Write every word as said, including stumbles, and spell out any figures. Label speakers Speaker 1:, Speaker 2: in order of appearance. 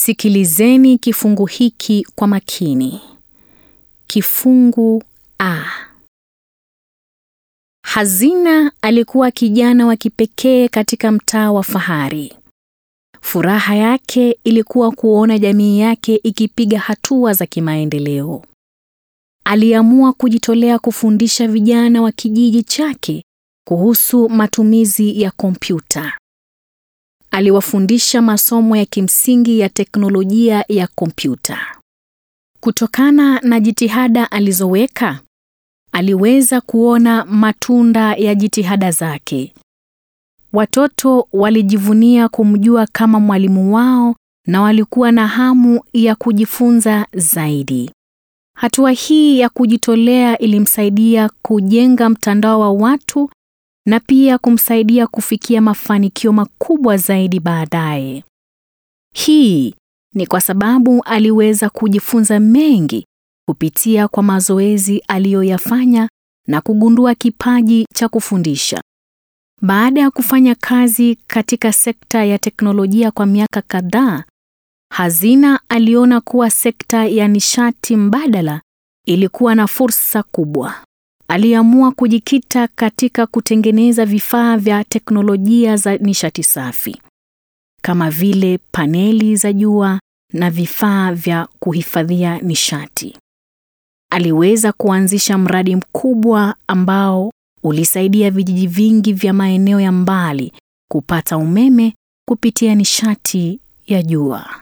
Speaker 1: Sikilizeni kifungu hiki kwa makini. Kifungu A. Hazina alikuwa kijana wa kipekee katika mtaa wa fahari. Furaha yake ilikuwa kuona jamii yake ikipiga hatua za kimaendeleo. Aliamua kujitolea kufundisha vijana wa kijiji chake kuhusu matumizi ya kompyuta. Aliwafundisha masomo ya kimsingi ya teknolojia ya kompyuta. Kutokana na jitihada alizoweka, aliweza kuona matunda ya jitihada zake. Watoto walijivunia kumjua kama mwalimu wao na walikuwa na hamu ya kujifunza zaidi. Hatua hii ya kujitolea ilimsaidia kujenga mtandao wa watu na pia kumsaidia kufikia mafanikio makubwa zaidi baadaye. Hii ni kwa sababu aliweza kujifunza mengi kupitia kwa mazoezi aliyoyafanya na kugundua kipaji cha kufundisha. Baada ya kufanya kazi katika sekta ya teknolojia kwa miaka kadhaa, Hazina aliona kuwa sekta ya nishati mbadala ilikuwa na fursa kubwa. Aliamua kujikita katika kutengeneza vifaa vya teknolojia za nishati safi, kama vile paneli za jua na vifaa vya kuhifadhia nishati. Aliweza kuanzisha mradi mkubwa ambao ulisaidia vijiji vingi vya maeneo ya mbali kupata umeme kupitia nishati ya jua.